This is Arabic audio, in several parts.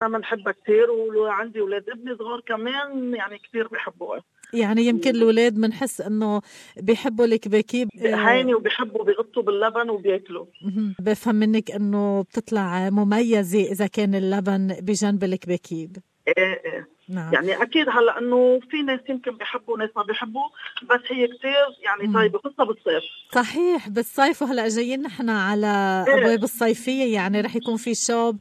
أنا بنحبها كتير، وعندي أولاد ابني صغار كمان يعني كتير بيحبوها. يعني يمكن الأولاد منحس إنه بيحبوا الكباكيب هيني وبيحبوا بيغطوا باللبن وبياكلوا. بفهم منك إنه بتطلع مميزة إذا كان اللبن بجنب الكباكيب. إيه. نعم. يعني أكيد هلأ إنه في ناس يمكن بيحبوا وناس ما بيحبوا، بس هي كتير يعني طيبة خصوصا بالصيف. صحيح بالصيف، وهلا جايين نحن على أبواب الصيفية، يعني رح يكون في شوب،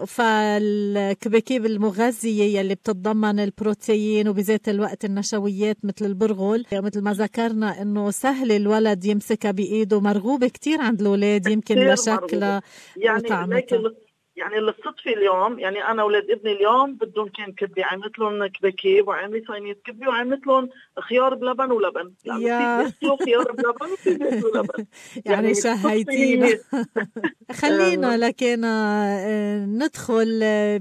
فالكباكيب المغذية يلي بتتضمن البروتين وبذات الوقت النشويات مثل البرغل، مثل ما ذكرنا إنه سهل الولد يمسكها بإيده، مرغوبة كتير عند الأولاد يمكن لشكلها وطعمتها. يعني الصدفة اليوم يعني أنا ولاد ابني اليوم بدهم كان كبي، عملت لهم كباكيب وعملت صينية كبي وعملت لهم خيار بلبن ولبن، لأنه في بياكلوا خيار بلبن وفي بياكلوا لبن. يعني شهيتينا. خلينا لكن ندخل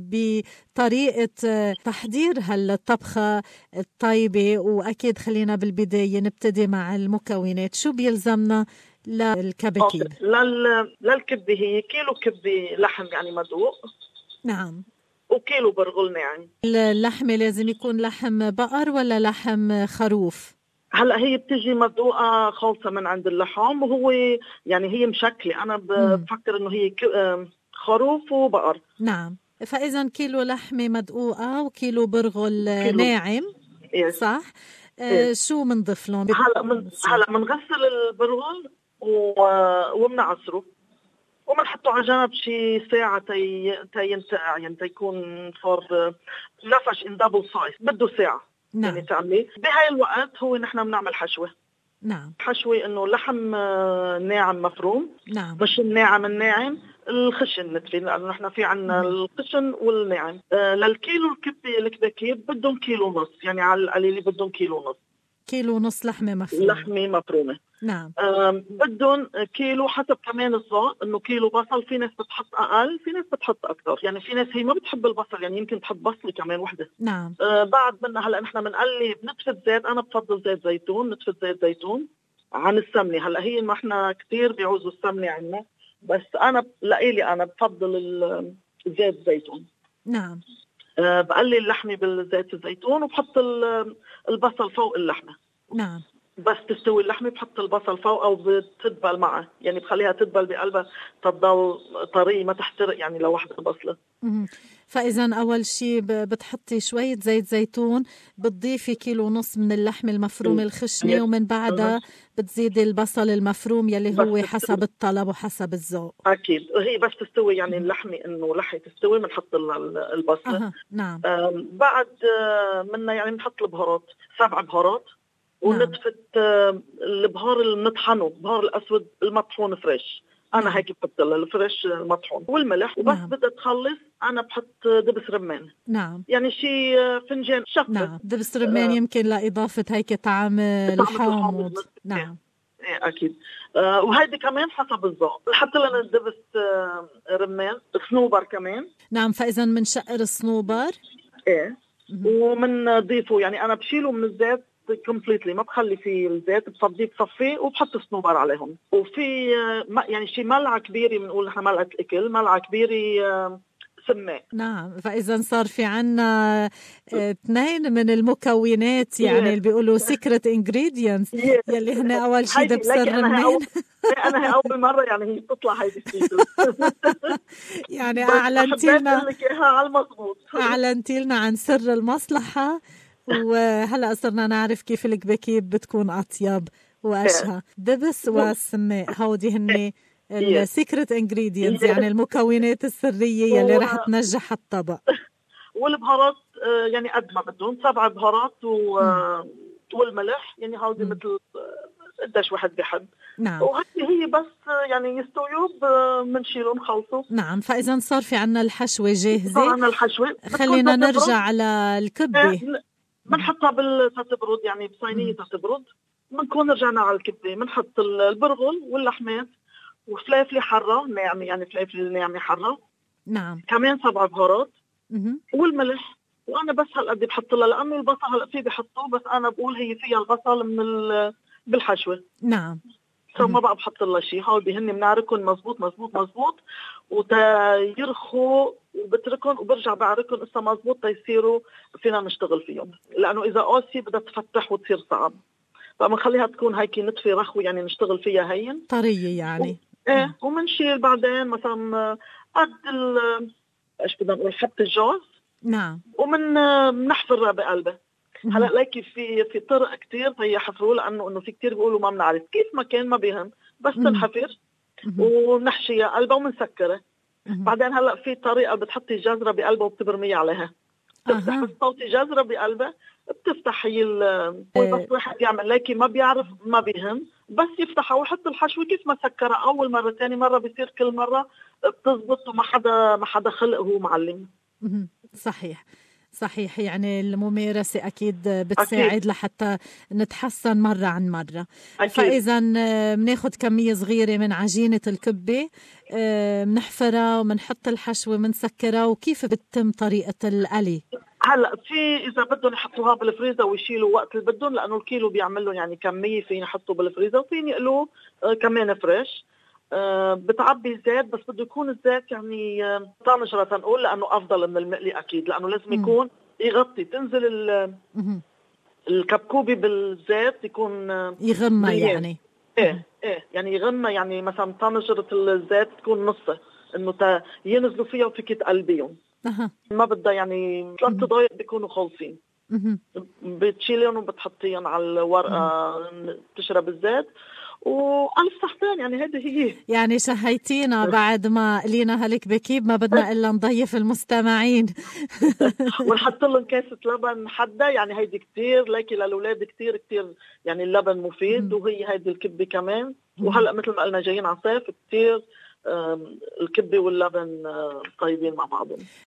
بطريقة تحضير هالطبخة الطيبة، وأكيد خلينا بالبداية نبتدي مع المكونات. شو بيلزمنا للكبكيب؟ للكبة هي كيلو كبة لحم يعني مدوق. نعم. وكيلو برغل ناعم. اللحمة لازم يكون لحم بقر ولا لحم خروف؟ هلا هي بتجي مدوقة خالصة من عند اللحم، وهو يعني هي مشكلة، أنا بفكر إنه هي خروف وبقر. نعم. فإذا كيلو لحمة مدقوقة وكيلو برغل ناعم. صح. شو منضيف لهم؟ هلا منغسل البرغل ومنعصره ومنحطه على جنب شي ساعة تينتقع، يعني تيكون صار نفش ان دبل سايز، بده ساعة. نعم. يعني تعملي بهاي الوقت هو نحن بنعمل حشوة. نعم. حشوة انه لحم ناعم مفروم. نعم. مش الناعم الخشن نتفي، لانه نحن في عنا الخشن والناعم. للكيلو الكباكيب بدهم كيلو ونص، يعني على القليل بدهم كيلو ونص. كيلو ونص لحمة مفرومة. نعم. بدهم كيلو حسب كمان الذوق، انه كيلو بصل، في ناس بتحط اقل في ناس بتحط اكثر، يعني في ناس هي ما بتحب البصل، يعني يمكن تحط بصله كمان وحده. نعم. بعد منها هلا نحن بنقلي نتفة زيت، انا بفضل زيت زيتون، نتفة زيت زيتون عن السمنه. هلا هي ما احنا كثير بيعوزوا السمنه عنا، بس انا لإلي انا بفضل زيت زيتون. نعم. بقلي اللحمه بالزيت الزيتون وبحط البصل فوق اللحمه. نعم. بس تستوي اللحمة بحط البصل فوق أو بتدبل معه، يعني بخليها تدبل بقلبها تضل طري ما تحترق يعني لو واحدة بصلة. فإذا أول شيء بتحطي شوية زيت زيتون، بتضيفي كيلو ونص من اللحمة المفرومة الخشنة، ومن بعدها بتزيدي البصل المفروم يلي هو حسب الطلب وحسب الذوق. أكيد هي بس تستوي يعني اللحمة إنه لحية تستوي بنحط البصلة. نعم. بعد منا يعني بنحط البهارات 7 بهارات. ونتفة البهار المطحنه، البهار الأسود المطحون فريش. أنا هيك بحط الفريش المطحون والملح. وبس بدها تخلص أنا بحط دبس رمان. نعم. يعني شي فنجان شفة. نعم. دبس رمان يمكن لإضافة هيك طعم الحامض. نعم. أكيد. وهيدي كمان حسب الذوق، بنحط لنا دبس رمان، صنوبر كمان. نعم. فإذا منشقر الصنوبر. إيه. ومنضيفه يعني أنا بشيله من الزيت كومبليتلي، ما بخلي فيه الزيت، بفضيه بصفيه وبحط الصنوبر عليهم. وفي يعني شي ملعقة كبيرة، بنقول نحن ملعقة أكل، ملعقة كبيرة سماق. نعم. فإذا صار في عنا 2 من المكونات، يعني اللي بيقولوا سيكريت انجريدينتس يلي هن أول شي دبس الرمان. أنا هي أول مرة يعني هي بتطلع هيدي السيكريت. يعني أعلنتي لنا على المضبوط. أعلنتي لنا عن سر المصلحة، وهلأ صرنا نعرف كيف الكباكيب بتكون أطيب وأشهى. دبس والسماق هودي هن السيكريت انجريدينتس، يعني المكونات السرية يلي رح تنجح الطبق. والبهارات يعني قد ما بدهم 7 بهارات والملح، يعني هودي مثل قديش واحد بيحب. نعم. وهي بس يعني يستويوا بنشيلهم خلصوا. نعم. فإذا صار في عنا الحشوة جاهزة. صار عنا الحشوة. خلينا نرجع على الكبة. بنحطها تتبرد، يعني بصينية تتبرد. بنكون رجعنا على الكبة، بنحط البرغل واللحمات وفلافلة حرة ناعمة، يعني فلافلة ناعمة حرة. نعم. كمان 7 بهارات والملح. وأنا بس هالقد بحط لها، لأنه البصل هلأ فيه بحطه، بس أنا بقول هي فيها البصل بالحشوة. نعم. ما بقى بحط لها شيء. هول بهن بنعركن مزبوط مزبوط مزبوط وتيرخوا وبتركهم وبرجع بعركهم إسا مزبوط تيصيروا فينا نشتغل فيهم، لأنه إذا قاسي بدها تفتح وتصير صعب، فمنخليها تكون هيك نتفة رخوة يعني نشتغل فيها هين طرية يعني. ايه ومنشيل بعدين مثلا قد ايش بدنا نقول حبة الجوز. نعم. ومن بنحفرها بقلبها. هلا ليكي في طرق كتير يحفروا، لانه انه في كتير بيقولوا ما بنعرف كيف ما كان ما بيهم، بس تنحفر ونحشيها قلبها ومنسكرها. بعدين هلا في طريقه بتحطي جزره بقلبها وبتبرميها عليها، بتفتح بس صوتي جزره بقلبها بتفتح. هي بس واحد يعمل ليكي ما بيعرف ما بيهم، بس يفتحها ويحط الحشوه كيف ما سكرها اول مره ثاني مره بيصير كل مره بتزبط، وما حدا خلق هو معلم. صحيح يعني الممارسة أكيد بتساعد أكيد. لحتى نتحسن مرة عن مرة. أكيد. فإذا بناخد كمية صغيرة من عجينة الكبة، بنحفرها وبنحط الحشوة وبنسكرها. وكيف بتتم طريقة القلي؟ هلا في اذا بدهم يحطوها بالفريزر ويشيلوا وقت اللي بدهم، لانه الكيلو بيعمل لهم يعني كميه، فين يحطوا بالفريزر وفين يقلوه كمان فريش. بتعبي زيت، بس بده يكون الزيت يعني طنجرة تنقول، لأنه أفضل من المقلي أكيد، لأنه لازم يكون يغطي، تنزل الكبكوبي بالزيت يكون يغمى يعني. إيه يعني يغمى، يعني مثلا طنجرة الزيت تكون نصه، إنه ينزلوا فيها وفيك تقلبيهم. ما بدها يعني 3 دقايق بيكونوا خالصين. بتشيلهم وبتحطيهم على الورقة تشرب الزيت وألف صحتين. يعني هذه هي يعني شهيتينا بعد ما قلينا هالكبكيب، ما بدنا إلا نضيف المستمعين ونحط لهم كاسة لبن حدا. يعني هيدي كتير ليكي للأولاد كتير يعني اللبن مفيد، وهي هيدي الكبة كمان. وهلأ مثل ما قلنا جايين على صيف كتير الكبة واللبن طيبين مع بعضهم.